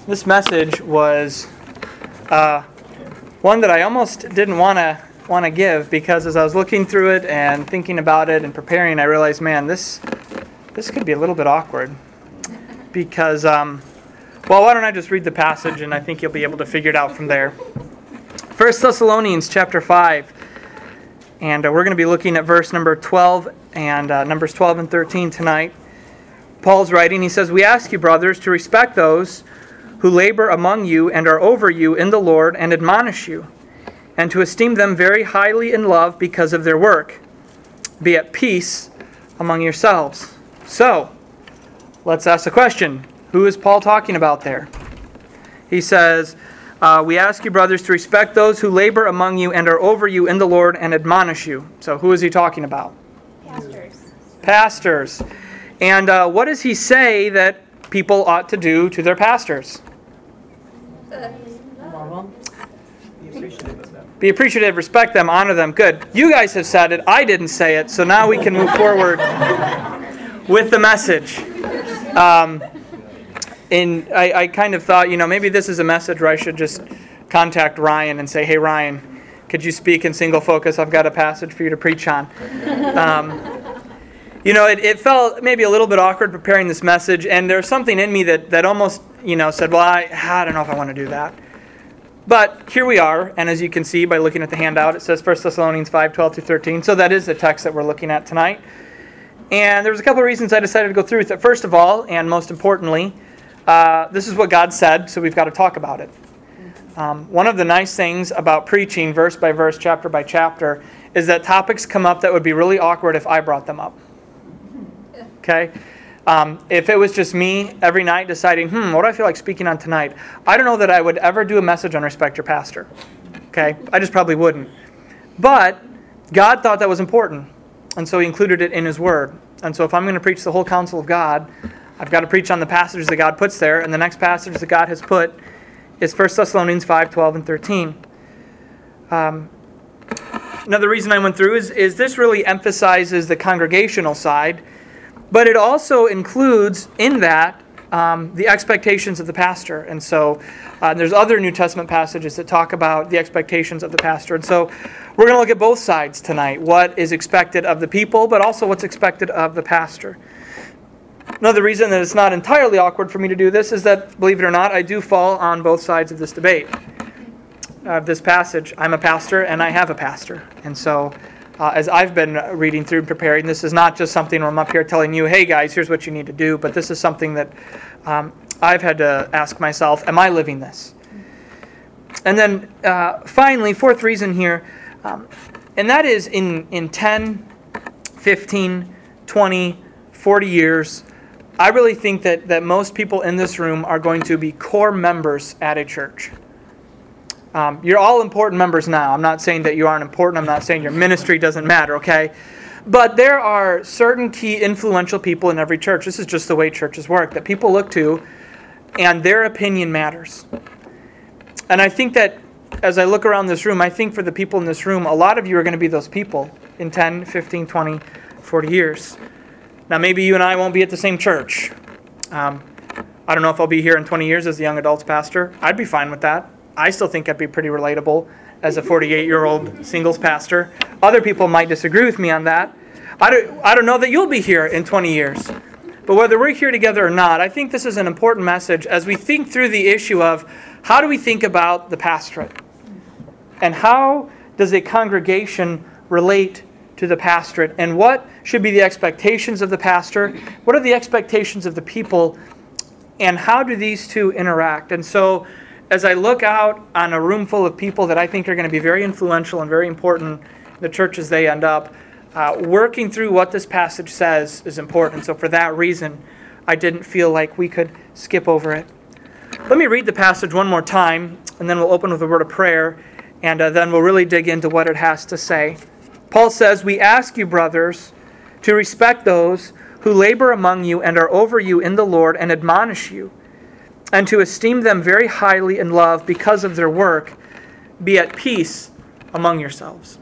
This message was one that I almost didn't want to give, because as I was looking through it and thinking about it and preparing, I realized, man, this could be a little bit awkward. Because, why don't I just read the passage, and I think you'll be able to figure it out from there. 1 Thessalonians chapter 5, and we're going to be looking at verse number 12 and numbers 12 and 13 tonight. Paul's writing, he says, "We ask you, brothers, to respect those who labor among you and are over you in the Lord and admonish you, and to esteem them very highly in love because of their work. Be at peace among yourselves." So, let's ask the question. Who is Paul talking about there? He says, "We ask you, brothers, to respect those who labor among you and are over you in the Lord and admonish you." So who is he talking about? Pastors. And what does he say that people ought to do to their pastors? Be appreciative, respect them, honor them. Good. You guys have said it. I didn't say it. So now we can move forward with the message. And I kind of thought, maybe this is a message where I should just contact Ryan and say, "Hey, Ryan, could you speak in single focus? I've got a passage for you to preach on." It felt maybe a little bit awkward preparing this message, and there's something in me that almost, said, well, I don't know if I want to do that. But here we are, and as you can see by looking at the handout, it says 1 Thessalonians 5, 12 through 13. So that is the text that we're looking at tonight. And there's a couple of reasons I decided to go through with it. First of all, and most importantly, this is what God said, so we've got to talk about it. One of the nice things about preaching verse by verse, chapter by chapter, is that topics come up that would be really awkward if I brought them up. Okay? If it was just me every night deciding, what do I feel like speaking on tonight? I don't know that I would ever do a message on Respect Your Pastor. Okay? I just probably wouldn't. But God thought that was important, and so He included it in His Word. And so if I'm going to preach the whole counsel of God, I've got to preach on the passages that God puts there, and the next passage that God has put is 1 Thessalonians 5, 12, and 13. Another reason I went through is this really emphasizes the congregational side, but it also includes in that the expectations of the pastor. And so there's other New Testament passages that talk about the expectations of the pastor. And so we're going to look at both sides tonight, what is expected of the people, but also what's expected of the pastor. Another reason that it's not entirely awkward for me to do this is that, believe it or not, I do fall on both sides of this debate, of this passage. I'm a pastor and I have a pastor. And so as I've been reading through and preparing, this is not just something where I'm up here telling you, hey guys, here's what you need to do, but this is something that I've had to ask myself, am I living this? And then finally, fourth reason here, and that is in 10, 15, 20, 40 years, I really think that most people in this room are going to be core members at a church. You're all important members now. I'm not saying that you aren't important. I'm not saying your ministry doesn't matter, okay? But there are certain key influential people in every church. This is just the way churches work, that people look to, and their opinion matters. And I think that as I look around this room, I think for the people in this room, a lot of you are going to be those people in 10, 15, 20, 40 years. Now, maybe you and I won't be at the same church. I don't know if I'll be here in 20 years as the young adults pastor. I'd be fine with that. I still think I'd be pretty relatable as a 48-year-old singles pastor. Other people might disagree with me on that. I don't know that you'll be here in 20 years. But whether we're here together or not, I think this is an important message as we think through the issue of how do we think about the pastorate? And how does a congregation relate to the pastorate? And what should be the expectations of the pastor? What are the expectations of the people? And how do these two interact? And so as I look out on a room full of people that I think are going to be very influential and very important in the church as they end up, working through what this passage says is important. So for that reason, I didn't feel like we could skip over it. Let me read the passage one more time, and then we'll open with a word of prayer, and then we'll really dig into what it has to say. Paul says, "We ask you, brothers, to respect those who labor among you and are over you in the Lord and admonish you, and to esteem them very highly in love because of their work. Be at peace among yourselves."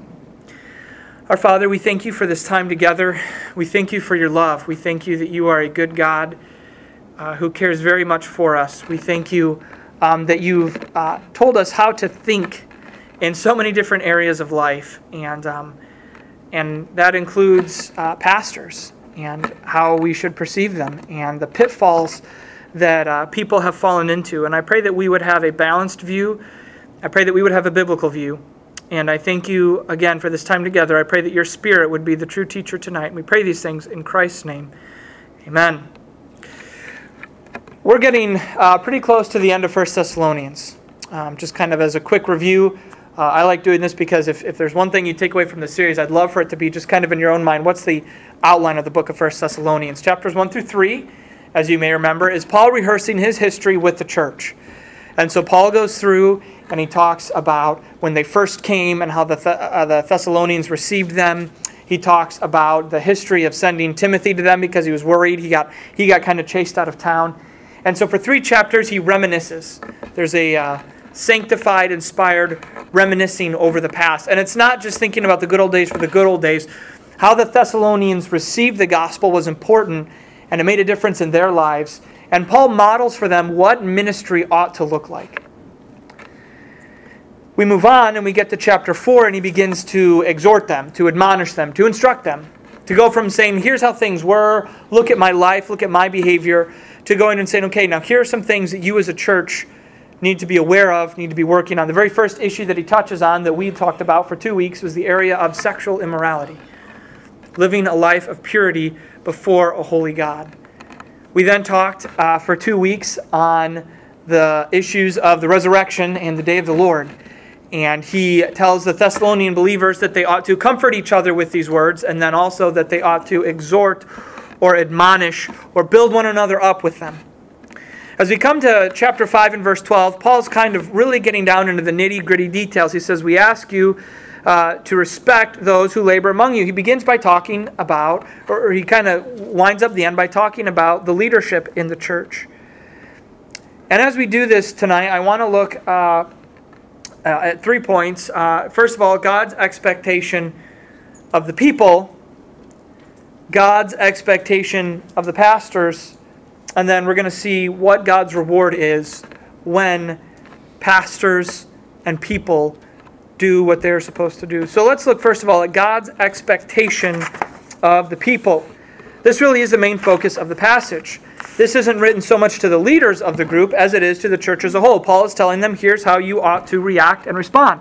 Our Father, we thank you for this time together. We thank you for your love. We thank you that you are a good God, who cares very much for us. We thank you that you've told us how to think in so many different areas of life, and that includes pastors and how we should perceive them and the pitfalls that people have fallen into. And I pray that we would have a balanced view. I pray that we would have a biblical view. And I thank you again for this time together. I pray that your Spirit would be the true teacher tonight. And we pray these things in Christ's name. Amen. We're getting pretty close to the end of 1 Thessalonians. Just kind of as a quick review, I like doing this because if there's one thing you take away from the series, I'd love for it to be just kind of in your own mind. What's the outline of the book of 1 Thessalonians? Chapters 1 through 3, as you may remember, is Paul rehearsing his history with the church. And so Paul goes through and he talks about when they first came and how the Thessalonians received them. He talks about the history of sending Timothy to them because he was worried. He got kind of chased out of town. And so for 3 chapters, he reminisces. There's a sanctified, inspired reminiscing over the past. And it's not just thinking about the good old days for the good old days. How the Thessalonians received the gospel was important, and it made a difference in their lives. And Paul models for them what ministry ought to look like. We move on and we get to chapter 4, and he begins to exhort them, to admonish them, to instruct them, to go from saying, here's how things were, look at my life, look at my behavior, to going and saying, okay, now here are some things that you as a church need to be aware of, need to be working on. The very first issue that he touches on that we talked about for 2 weeks was the area of sexual immorality. Living a life of purity before a holy God. We then talked for 2 weeks on the issues of the resurrection and the day of the Lord. And he tells the Thessalonian believers that they ought to comfort each other with these words, and then also that they ought to exhort or admonish or build one another up with them. As we come to chapter 5 and verse 12, Paul's kind of really getting down into the nitty-gritty details. He says, we ask you to respect those who labor among you. He begins by talking about, or he kind of winds up the end by talking about the leadership in the church. And as we do this tonight, I want to look at 3 points. First of all, God's expectation of the people, God's expectation of the pastors, and then we're going to see what God's reward is when pastors and people do what they're supposed to do. So let's look first of all at God's expectation of the people. This really is the main focus of the passage. This isn't written so much to the leaders of the group as it is to the church as a whole. Paul is telling them, here's how you ought to react and respond.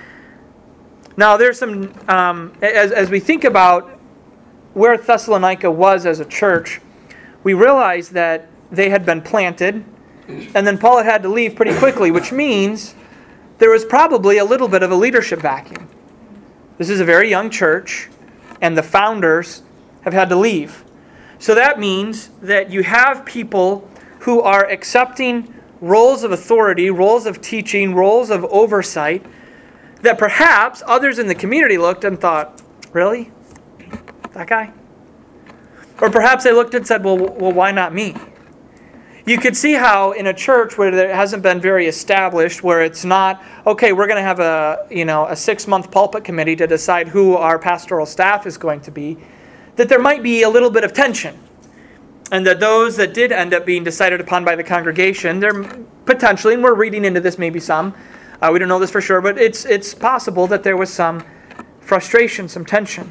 Now, there's some, as we think about where Thessalonica was as a church, we realize that they had been planted, and then Paul had to leave pretty quickly, which means there was probably a little bit of a leadership vacuum. This is a very young church, and the founders have had to leave. So that means that you have people who are accepting roles of authority, roles of teaching, roles of oversight, that perhaps others in the community looked and thought, really? That guy? Or perhaps they looked and said, well, why not me? You could see how in a church where it hasn't been very established, where it's not, okay, we're going to have a 6-month pulpit committee to decide who our pastoral staff is going to be, that there might be a little bit of tension. And that those that did end up being decided upon by the congregation, they're potentially, and we're reading into this maybe some, we don't know this for sure, but it's possible that there was some frustration, some tension.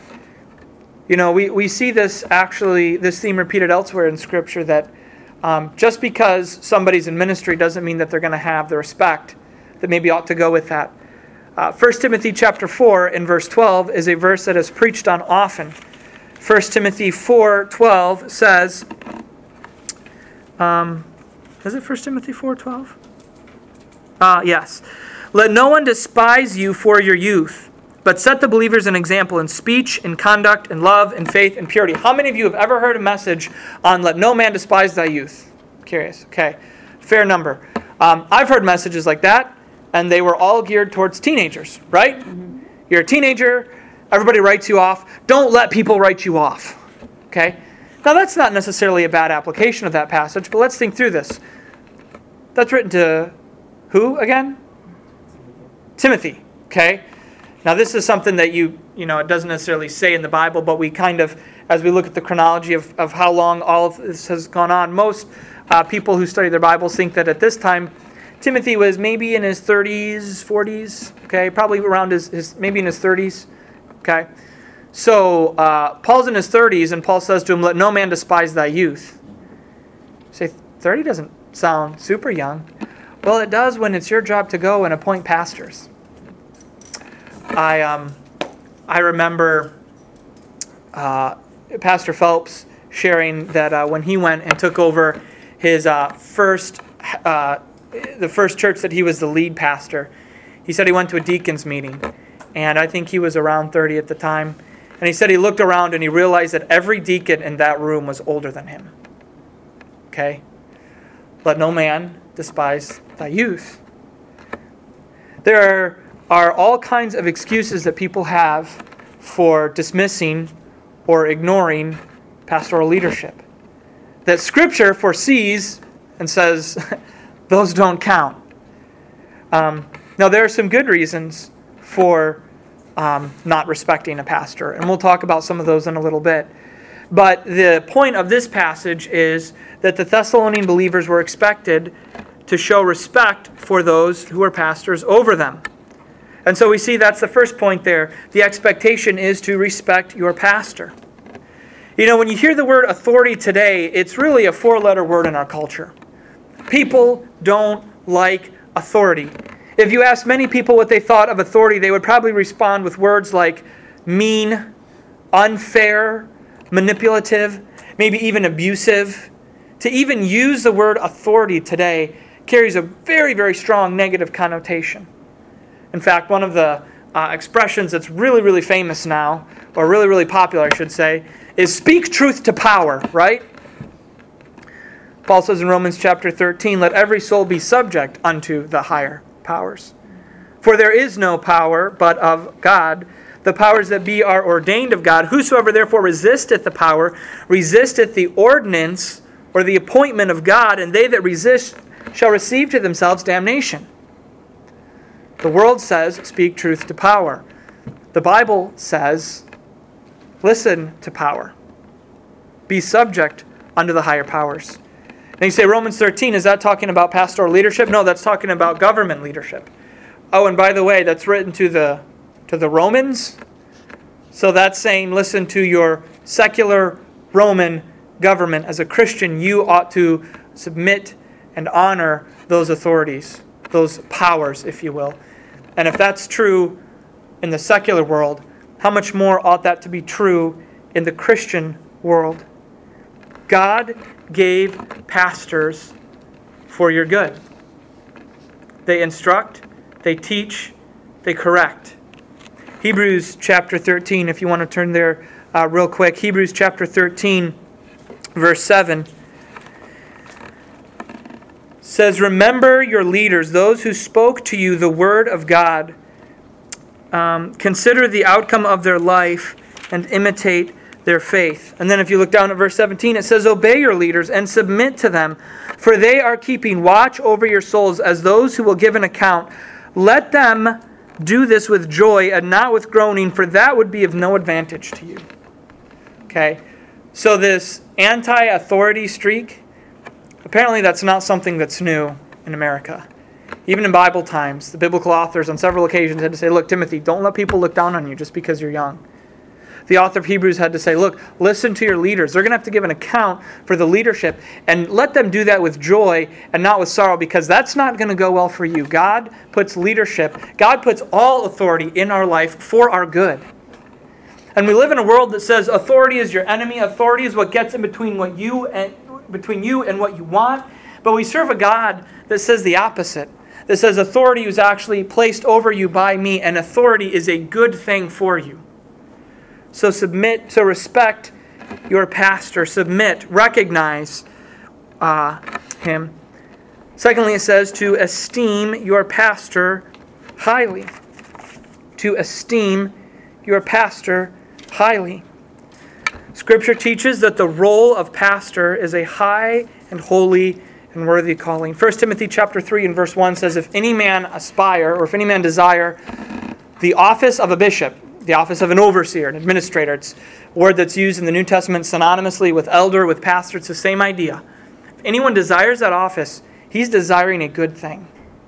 You know, we see this theme repeated elsewhere in Scripture, that just because somebody's in ministry doesn't mean that they're going to have the respect that maybe ought to go with that. 1 Timothy chapter 4 and verse 12 is a verse that is preached on often. 1 Timothy 4:12 says, is it 1 Timothy 4:12? Yes. Let no one despise you for your youth, but set the believers an example in speech, in conduct, in love, in faith, in purity. How many of you have ever heard a message on let no man despise thy youth? Curious. Okay. Fair number. I've heard messages like that, and they were all geared towards teenagers, right? Mm-hmm. You're a teenager, everybody writes you off. Don't let people write you off. Okay? Now that's not necessarily a bad application of that passage, but let's think through this. That's written to who again? Timothy. Okay? Now this is something that it doesn't necessarily say in the Bible, but we kind of, as we look at the chronology of how long all of this has gone on. Most people who study their Bibles think that at this time, Timothy was maybe in his 30s, 40s, okay, probably around maybe in his 30s, okay. So Paul's in his 30s, and Paul says to him, "Let no man despise thy youth." You say, 30 doesn't sound super young. Well, it does when it's your job to go and appoint pastors. I remember Pastor Phelps sharing that when he went and took over his the first church that he was the lead pastor, he said he went to a deacons meeting, and I think he was around 30 at the time. And he said he looked around and he realized that every deacon in that room was older than him. Okay? Let no man despise thy youth. There are all kinds of excuses that people have for dismissing or ignoring pastoral leadership that Scripture foresees and says, those don't count. Now, there are some good reasons for not respecting a pastor, and we'll talk about some of those in a little bit. But the point of this passage is that the Thessalonian believers were expected to show respect for those who are pastors over them. And so we see that's the first point there. The expectation is to respect your pastor. You know, when you hear the word authority today, it's really a four-letter word in our culture. People don't like authority. If you ask many people what they thought of authority, they would probably respond with words like mean, unfair, manipulative, maybe even abusive. To even use the word authority today carries a very, very strong negative connotation. In fact, one of the expressions that's really, really famous now, or really, really popular, I should say, is speak truth to power, right? Paul says in Romans chapter 13, let every soul be subject unto the higher powers. For there is no power but of God. The powers that be are ordained of God. Whosoever therefore resisteth the power, resisteth the ordinance or the appointment of God, and they that resist shall receive to themselves damnation. The world says, speak truth to power. The Bible says, listen to power. Be subject unto the higher powers. And you say, Romans 13, is that talking about pastoral leadership? No, that's talking about government leadership. Oh, and by the way, that's written to the Romans. So that's saying, listen to your secular Roman government. As a Christian, you ought to submit and honor those authorities, those powers, if you will. And if that's true in the secular world, how much more ought that to be true in the Christian world? God gave pastors for your good. They instruct, they teach, they correct. Hebrews chapter 13, if you want to turn there real quick. Hebrews chapter 13, verse 7 says, remember your leaders, those who spoke to you the word of God. Consider the outcome of their life and imitate their faith. And then if you look down at verse 17, it says, obey your leaders and submit to them, for they are keeping watch over your souls as those who will give an account. Let them do this with joy and not with groaning, for that would be of no advantage to you. Okay, so this anti-authority streak, apparently that's not something that's new in America. Even in Bible times, the biblical authors on several occasions had to say, look, Timothy, don't let people look down on you just because you're young. The author of Hebrews had to say, look, listen to your leaders. They're going to have to give an account for the leadership, and let them do that with joy and not with sorrow, because that's not going to go well for you. God puts leadership, God puts all authority in our life for our good. And we live in a world that says authority is your enemy. Authority is what gets in between you and what you want. But we serve a God that says the opposite. That says authority is actually placed over you by me, and authority is a good thing for you. So submit, so respect your pastor. Submit, recognize him. Secondly, it says to esteem your pastor highly. To esteem your pastor highly. Scripture teaches that the role of pastor is a high and holy and worthy calling. 1 Timothy chapter 3 and verse 1 says, if any man aspire, or if any man desire the office of a bishop, the office of an overseer, an administrator. It's a word that's used in the New Testament synonymously with elder, with pastor. It's the same idea. If anyone desires that office, he's desiring a good thing.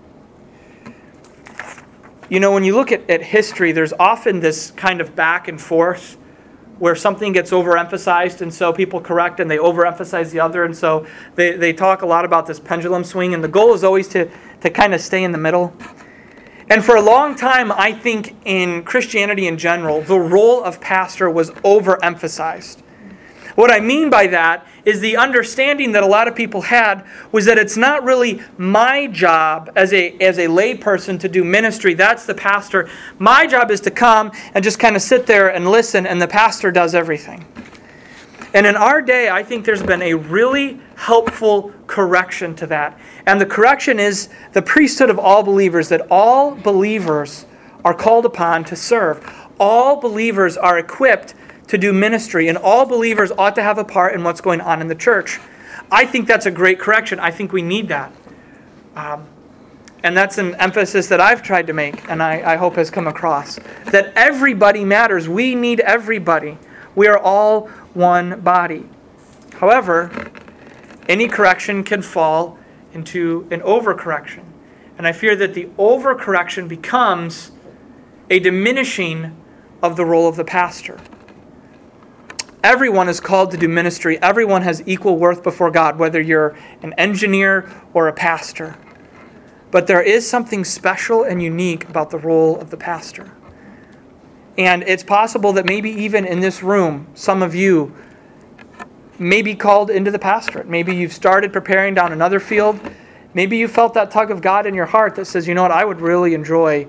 You know, when you look at history, there's often this kind of back and forth where something gets overemphasized, and so people correct and they overemphasize the other, and so they talk a lot about this pendulum swing, and the goal is always to kind of stay in the middle. And for a long time, I think in Christianity in general, the role of pastor was overemphasized. What I mean by that is the understanding that a lot of people had was that it's not really my job as a lay person to do ministry. That's the pastor. My job is to come and just kind of sit there and listen, and the pastor does everything. And in our day, I think there's been a really helpful correction to that. And the correction is the priesthood of all believers, that all believers are called upon to serve. All believers are equipped to do ministry, and all believers ought to have a part in what's going on in the church. I think that's a great correction. I think we need that. And that's an emphasis that I've tried to make, and I hope has come across. That everybody matters. We need everybody. We are all one body. However, any correction can fall into an overcorrection. And I fear that the overcorrection becomes a diminishing of the role of the pastor. Everyone is called to do ministry. Everyone has equal worth before God, whether you're an engineer or a pastor. But there is something special and unique about the role of the pastor. And it's possible that maybe even in this room, some of you may be called into the pastorate. Maybe you've started preparing down another field. Maybe you felt that tug of God in your heart that says, you know what, I would really enjoy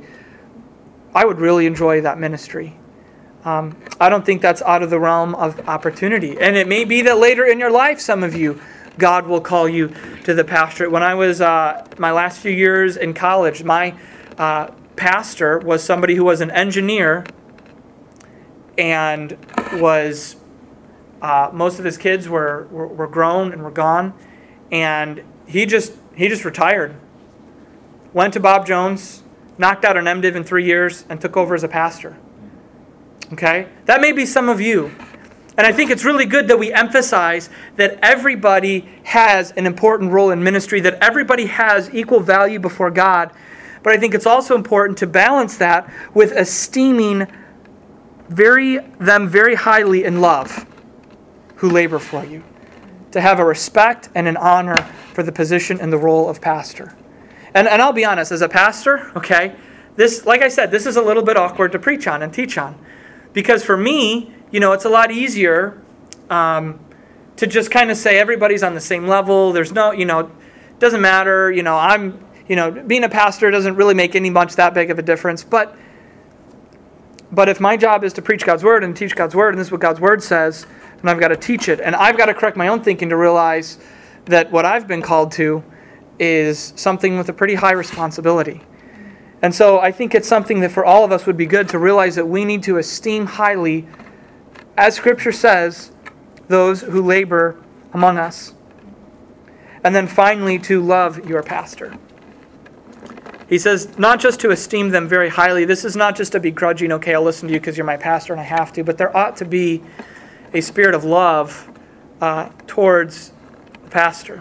that ministry. I don't think that's out of the realm of opportunity. And it may be that later in your life, some of you, God will call you to the pastorate. When I was my last few years in college, my pastor was somebody who was an engineer and was most of his kids were grown and were gone, and he just retired. Went to Bob Jones, knocked out an MDiv in 3 years, and took over as a pastor. Okay? That may be some of you. And I think it's really good that we emphasize that everybody has an important role in ministry, that everybody has equal value before God. But I think it's also important to balance that with esteeming them very highly in love who labor for you. To have a respect and an honor for the position and the role of pastor. And I'll be honest, as a pastor, okay, this, like I said, this is a little bit awkward to preach on and teach on. Because for me, it's a lot easier to just kind of say everybody's on the same level. There's no, it doesn't matter. Being a pastor doesn't really make any much that big of a difference. But if my job is to preach God's word and teach God's word, and this is what God's word says, and I've got to teach it, and I've got to correct my own thinking to realize that what I've been called to is something with a pretty high responsibility. And so I think it's something that for all of us would be good to realize that we need to esteem highly, as Scripture says, those who labor among us. And then finally, to love your pastor. He says not just to esteem them very highly. This is not just a begrudging, okay, I'll listen to you because you're my pastor and I have to. But there ought to be a spirit of love towards the pastor.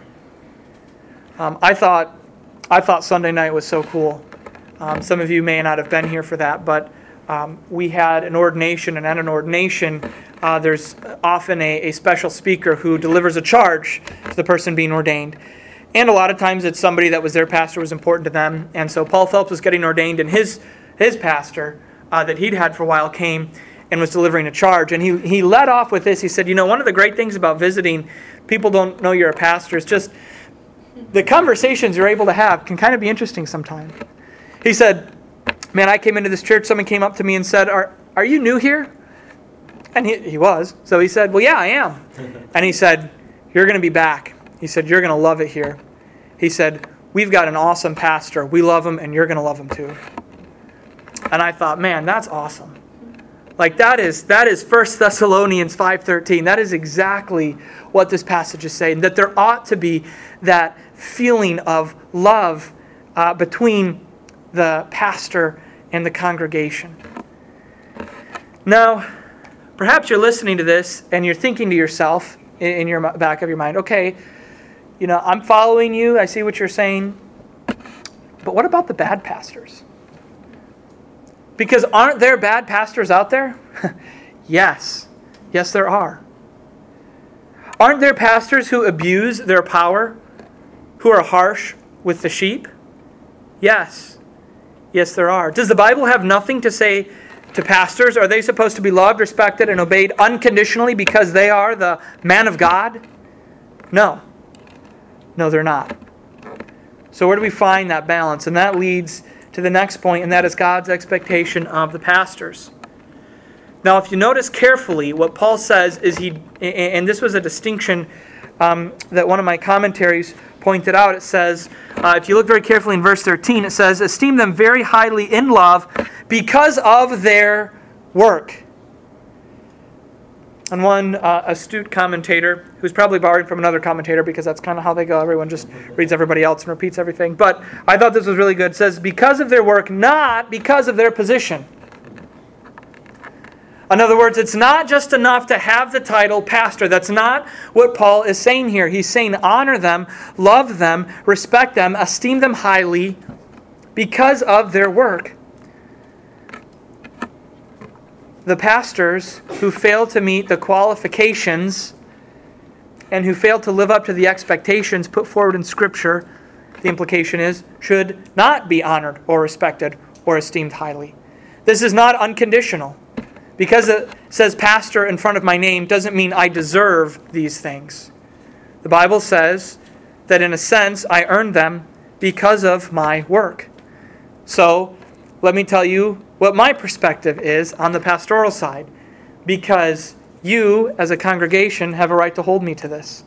I thought Sunday night was so cool. Some of you may not have been here for that, but we had an ordination, and at an ordination, there's often a special speaker who delivers a charge to the person being ordained. And a lot of times it's somebody that was their pastor, was important to them. And so Paul Phelps was getting ordained, and his pastor that he'd had for a while came and was delivering a charge. And he led off with this. He said, one of the great things about visiting, people don't know you're a pastor, is just the conversations you're able to have can kind of be interesting sometimes. He said, man, I came into this church, someone came up to me and said, are you new here? And he was. So he said, well, yeah, I am. And he said, you're going to be back. He said, you're going to love it here. He said, we've got an awesome pastor. We love him, and you're going to love him too. And I thought, man, that's awesome. Like that is 1 Thessalonians 5:13. That is exactly what this passage is saying. That there ought to be that feeling of love between the pastor and the congregation. Now, perhaps you're listening to this and you're thinking to yourself in your back of your mind, okay, I'm following you, I see what you're saying, but what about the bad pastors? Because aren't there bad pastors out there? Yes. Yes, there are. Aren't there pastors who abuse their power, who are harsh with the sheep? Yes. Yes, there are. Does the Bible have nothing to say to pastors? Are they supposed to be loved, respected, and obeyed unconditionally because they are the man of God? No. No, they're not. So where do we find that balance? And that leads to the next point, and that is God's expectation of the pastors. Now, if you notice carefully, what Paul says is and this was a distinction that one of my commentaries pointed out. It says, if you look very carefully in verse 13, it says, esteem them very highly in love because of their work. And one astute commentator, who's probably borrowed from another commentator because that's kind of how they go. Everyone just reads everybody else and repeats everything. But I thought this was really good. It says, because of their work, not because of their position. In other words, it's not just enough to have the title pastor. That's not what Paul is saying here. He's saying honor them, love them, respect them, esteem them highly because of their work. The pastors who fail to meet the qualifications and who fail to live up to the expectations put forward in Scripture, the implication is, should not be honored or respected or esteemed highly. This is not unconditional. Because it says pastor in front of my name doesn't mean I deserve these things. The Bible says that in a sense I earned them because of my work. So let me tell you what my perspective is on the pastoral side, because you as a congregation have a right to hold me to this.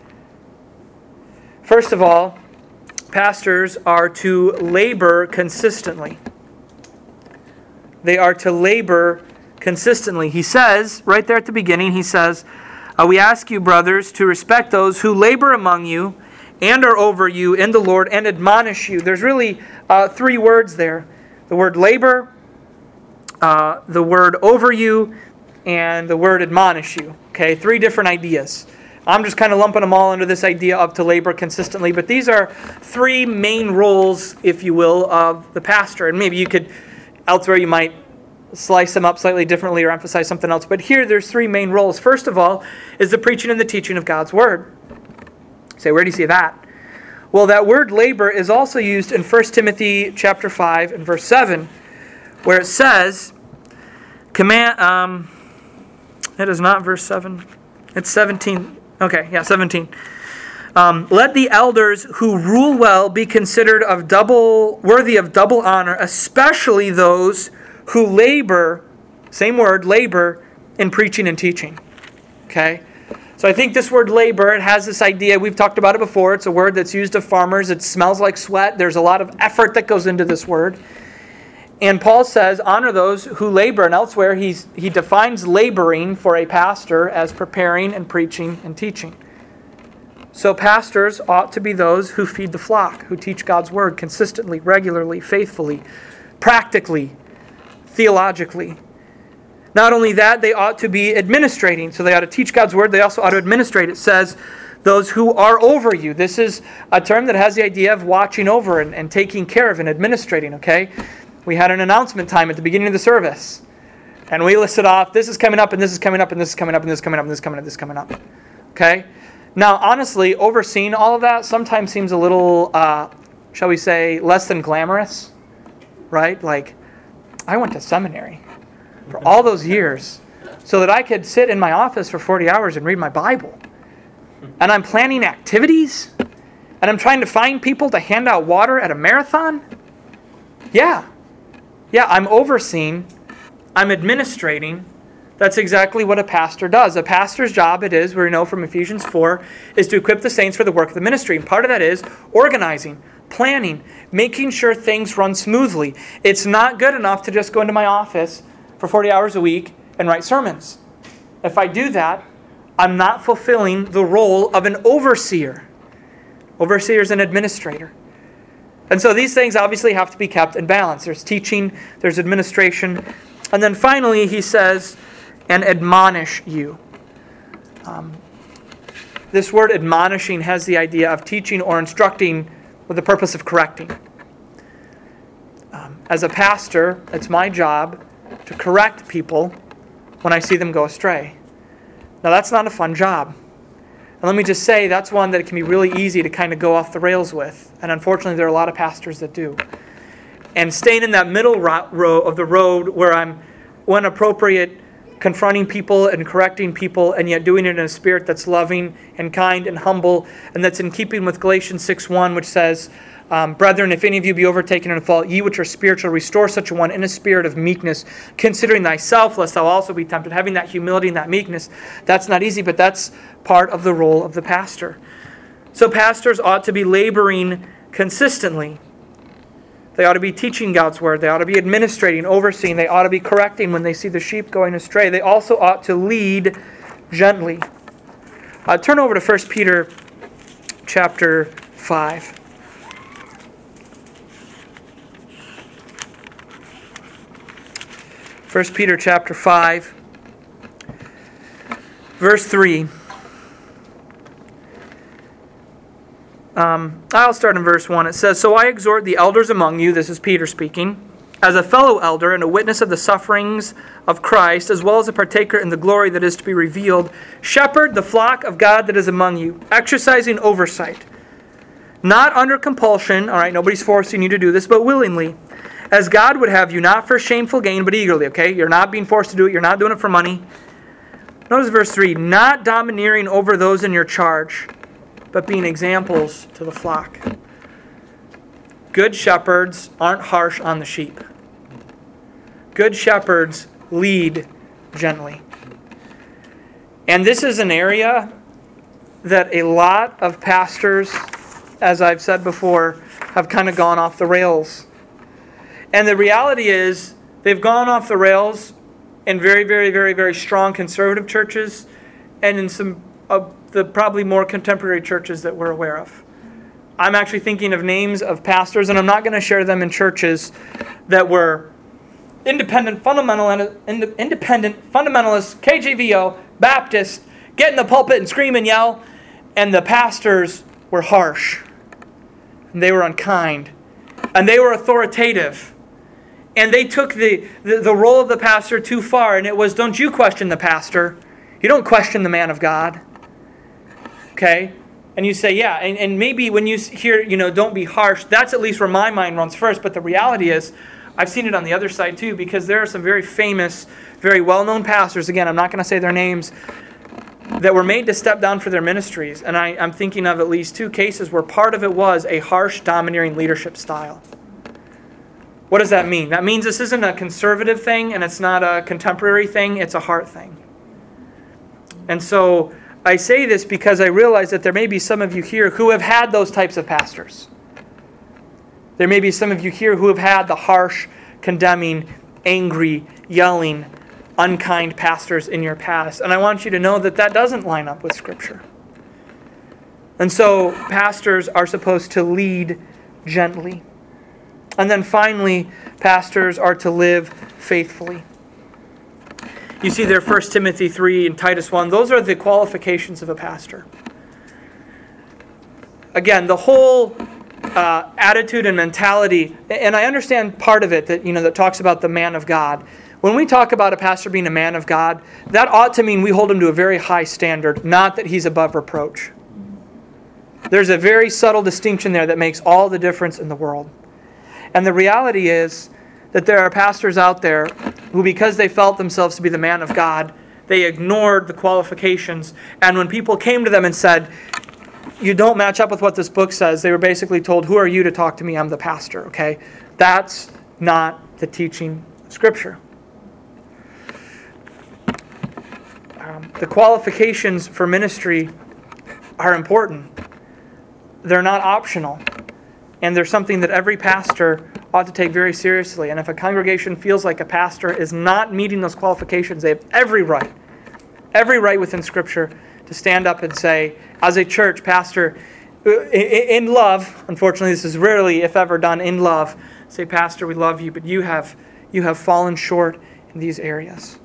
First of all, pastors are to labor consistently. They are to labor consistently. He says, right there at the beginning, he says, we ask you, brothers, to respect those who labor among you and are over you in the Lord and admonish you. There's really three words there. The word labor, the word over you, and the word admonish you. Okay, three different ideas. I'm just kind of lumping them all under this idea of to labor consistently. But these are three main roles, if you will, of the pastor. And maybe you could, elsewhere you might slice them up slightly differently or emphasize something else. But here there's three main roles. First of all is the preaching and the teaching of God's Word. You say, where do you see that? Well, that word labor is also used in 1 Timothy chapter 5 and verse 7, where it says, it is not verse 7. It's 17. Okay, yeah, 17. Let the elders who rule well be considered worthy of double honor, especially those who labor, same word, labor, in preaching and teaching. Okay? So I think this word labor, it has this idea, we've talked about it before, it's a word that's used of farmers, it smells like sweat, there's a lot of effort that goes into this word. And Paul says, honor those who labor, and elsewhere he defines laboring for a pastor as preparing and preaching and teaching. So pastors ought to be those who feed the flock, who teach God's Word consistently, regularly, faithfully, practically, theologically. Not only that, they ought to be administrating. So they ought to teach God's Word. They also ought to administrate. It says, those who are over you. This is a term that has the idea of watching over and taking care of and administrating, okay? We had an announcement time at the beginning of the service. And we listed off, this is coming up, and this is coming up, and this is coming up, and this is coming up, and this is coming up, and this is coming up. Okay? Now, honestly, overseeing all of that sometimes seems a little, shall we say, less than glamorous. Right? Like, I went to seminary for all those years so that I could sit in my office for 40 hours and read my Bible. And I'm planning activities, and I'm trying to find people to hand out water at a marathon. Yeah, I'm overseeing, I'm administrating. That's exactly what a pastor does. A pastor's job, it is, we know from Ephesians 4, is to equip the saints for the work of the ministry. And part of that is organizing, planning, making sure things run smoothly. It's not good enough to just go into my office for 40 hours a week and write sermons. If I do that, I'm not fulfilling the role of an overseer. Overseer is an administrator. And so these things obviously have to be kept in balance. There's teaching, there's administration, And then finally, he says, and admonish you. This word admonishing has the idea of teaching or instructing with the purpose of correcting. As a pastor, it's my job to correct people when I see them go astray. Now, that's not a fun job. And let me just say, that's one that it can be really easy to kind of go off the rails with. And unfortunately, there are a lot of pastors that do. And staying in that middle row of the road where I'm, when appropriate, confronting people and correcting people, and yet doing it in a spirit that's loving and kind and humble, and that's in keeping with Galatians 6:1, which says, Brethren, if any of you be overtaken in a fault, ye which are spiritual, restore such a one in a spirit of meekness, considering thyself, lest thou also be tempted. Having that humility and that meekness, that's not easy, but that's part of the role of the pastor. So pastors ought to be laboring consistently. They ought to be teaching God's word. They ought to be administrating, overseeing. They ought to be correcting when they see the sheep going astray. They also ought to lead gently. Turn over to 1 Peter chapter 5. 1 Peter chapter 5, verse 3. I'll start in verse 1. It says, So I exhort the elders among you, this is Peter speaking, as a fellow elder and a witness of the sufferings of Christ, as well as a partaker in the glory that is to be revealed, shepherd the flock of God that is among you, exercising oversight, not under compulsion, all right, nobody's forcing you to do this, but willingly, as God would have you, not for shameful gain, but eagerly, okay? You're not being forced to do it. You're not doing it for money. Notice verse 3, not domineering over those in your charge, but being examples to the flock. Good shepherds aren't harsh on the sheep. Good shepherds lead gently. And this is an area that a lot of pastors, as I've said before, have kind of gone off the rails. And the reality is, they've gone off the rails in very, very, very, very strong conservative churches and in some of the probably more contemporary churches that we're aware of. I'm actually thinking of names of pastors, and I'm not going to share them in churches that were independent fundamentalists, KJVO, Baptist, get in the pulpit and scream and yell, and the pastors were harsh, and they were unkind, and they were authoritative. And they took the role of the pastor too far, and it was, don't you question the pastor. You don't question the man of God. Okay? And you say, yeah, and maybe when you hear, don't be harsh, that's at least where my mind runs first. But the reality is, I've seen it on the other side too, because there are some very famous, very well-known pastors, again, I'm not going to say their names, that were made to step down for their ministries. And I'm thinking of at least 2 cases where part of it was a harsh, domineering leadership style. What does that mean? That means this isn't a conservative thing and it's not a contemporary thing, it's a heart thing. And so I say this because I realize that there may be some of you here who have had those types of pastors. There may be some of you here who have had the harsh, condemning, angry, yelling, unkind pastors in your past. And I want you to know that that doesn't line up with Scripture. And so pastors are supposed to lead gently. And then finally, pastors are to live faithfully. You see there 1 Timothy 3 and Titus 1. Those are the qualifications of a pastor. Again, the whole attitude and mentality, and I understand part of it that talks about the man of God. When we talk about a pastor being a man of God, that ought to mean we hold him to a very high standard, not that he's above reproach. There's a very subtle distinction there that makes all the difference in the world. And the reality is that there are pastors out there who, because they felt themselves to be the man of God, they ignored the qualifications. And when people came to them and said, you don't match up with what this book says, they were basically told, who are you to talk to me? I'm the pastor, okay? That's not the teaching of Scripture. The qualifications for ministry are important. They're not optional. And there's something that every pastor ought to take very seriously. And if a congregation feels like a pastor is not meeting those qualifications, they have every right within Scripture to stand up and say, as a church, pastor, in love, unfortunately this is rarely, if ever, done in love, say, Pastor, we love you, but you have fallen short in these areas.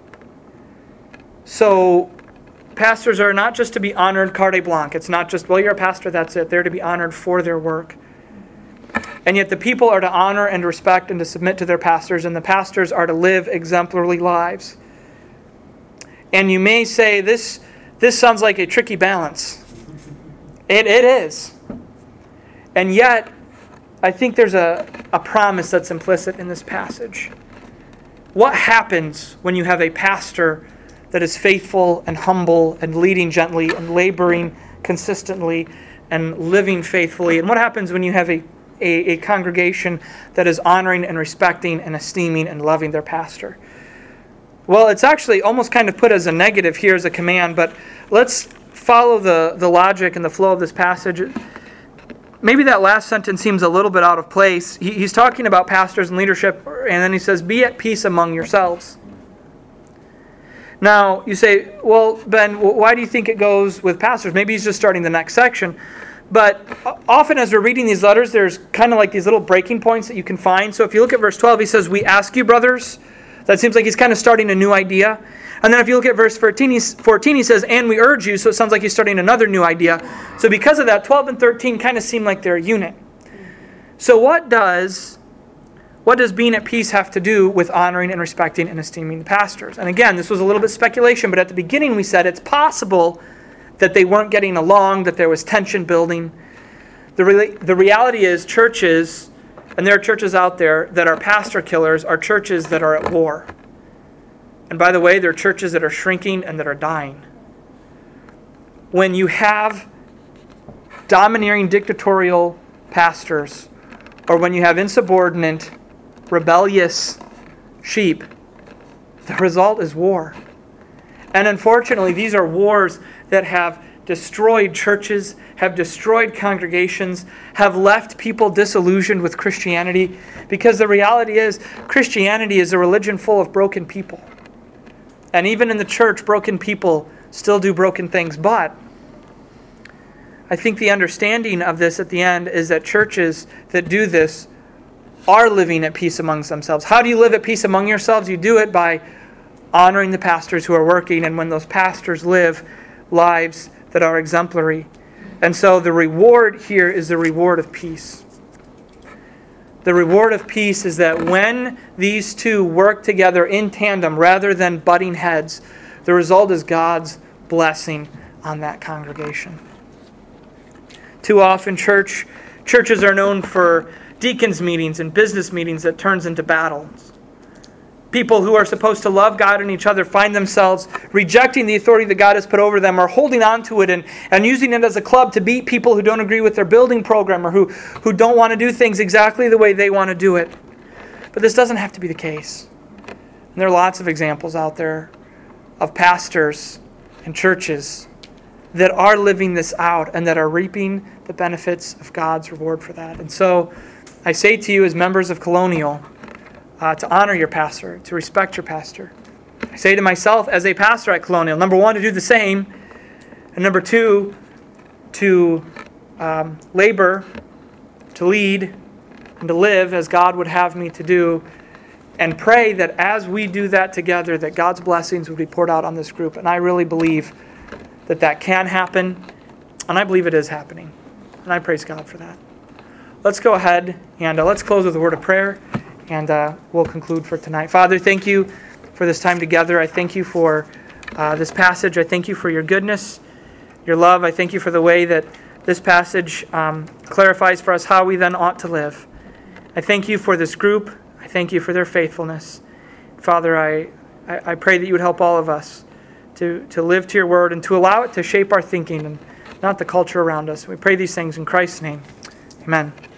So pastors are not just to be honored carte blanche. It's not just, well, you're a pastor, that's it. They're to be honored for their work. And yet the people are to honor and respect and to submit to their pastors, and the pastors are to live exemplary lives. And you may say, this sounds like a tricky balance. It is. And yet, I think there's a promise that's implicit in this passage. What happens when you have a pastor that is faithful and humble and leading gently and laboring consistently and living faithfully? And what happens when you have a congregation that is honoring and respecting and esteeming and loving their pastor? Well, it's actually almost kind of put as a negative here as a command, but let's follow the logic and the flow of this passage. Maybe that last sentence seems a little bit out of place. He's talking about pastors and leadership, and then he says, be at peace among yourselves. Now, you say, well, Ben, why do you think it goes with pastors? Maybe he's just starting the next section. But often as we're reading these letters, there's kind of like these little breaking points that you can find. So if you look at verse 12, he says, we ask you, brothers. That seems like he's kind of starting a new idea. And then if you look at verse 14, he says, and we urge you. So it sounds like he's starting another new idea. So because of that, 12 and 13 kind of seem like they're a unit. So what does being at peace have to do with honoring and respecting and esteeming the pastors? And again, this was a little bit speculation, but at the beginning we said it's possible that they weren't getting along, that there was tension building. The reality is churches, and there are churches out there that are pastor killers, are churches that are at war. And by the way, there are churches that are shrinking and that are dying. When you have domineering dictatorial pastors, or when you have insubordinate, rebellious sheep, the result is war. And unfortunately, these are wars that have destroyed churches, have destroyed congregations, have left people disillusioned with Christianity, because the reality is Christianity is a religion full of broken people. And even in the church, broken people still do broken things. But I think the understanding of this at the end is that churches that do this are living at peace amongst themselves. How do you live at peace among yourselves? You do it by honoring the pastors who are working, and when those pastors live lives that are exemplary. And so the reward here is the reward of peace. The reward of peace is that when these two work together in tandem rather than butting heads, the result is God's blessing on that congregation. Too often churches are known for deacons meetings and business meetings that turns into battles. People who are supposed to love God and each other find themselves rejecting the authority that God has put over them, or holding on to it and using it as a club to beat people who don't agree with their building program, or who don't want to do things exactly the way they want to do it. But this doesn't have to be the case. And there are lots of examples out there of pastors and churches that are living this out and that are reaping the benefits of God's reward for that. And so I say to you as members of Colonial, to honor your pastor, to respect your pastor. I say to myself as a pastor at Colonial, number one, to do the same, and number two, to labor, to lead, and to live as God would have me to do, and pray that as we do that together, that God's blessings would be poured out on this group. And I really believe that that can happen, and I believe it is happening. And I praise God for that. Let's go ahead and let's close with a word of prayer. And we'll conclude for tonight. Father, thank you for this time together. I thank you for this passage. I thank you for your goodness, your love. I thank you for the way that this passage clarifies for us how we then ought to live. I thank you for this group. I thank you for their faithfulness. Father, I pray that you would help all of us to live to your word and to allow it to shape our thinking and not the culture around us. We pray these things in Christ's name. Amen.